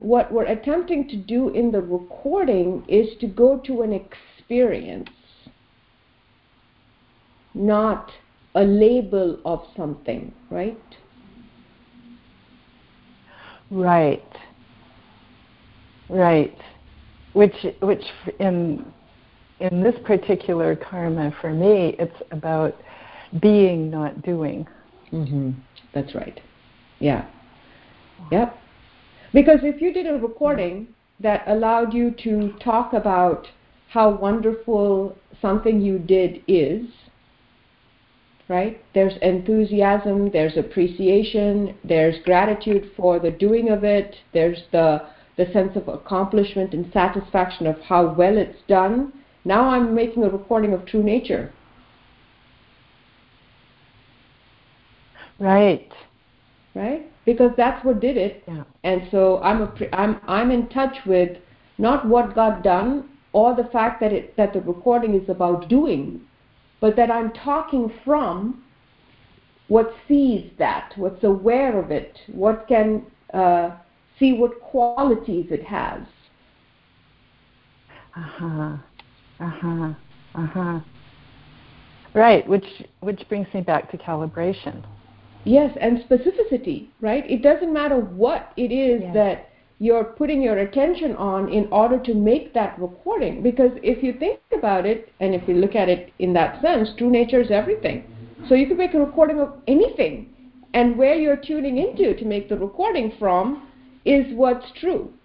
what we're attempting to do in the recording is to go to an experience, not a label of something, right? Right. Which in this particular karma for me, it's about being, not doing. Mm-hmm. That's right. Yeah. Yep. Because if you did a recording that allowed you to talk about how wonderful something you did is, right? There's enthusiasm, there's appreciation, there's gratitude for the doing of it, there's the sense of accomplishment and satisfaction of how well it's done. Now I'm making a recording of true nature. Right. Because that's what did it. Yeah. And so I'm in touch with not what got done or the fact that the recording is about doing, but that I'm talking from what sees that, what's aware of it, what can see what qualities it has. Right, which brings me back to calibration. Yes, and specificity, right? It doesn't matter what it is that you're putting your attention on in order to make that recording. Because if you think about it, and if you look at it in that sense, true nature is everything. So you can make a recording of anything. And where you're tuning into to make the recording from is what's true.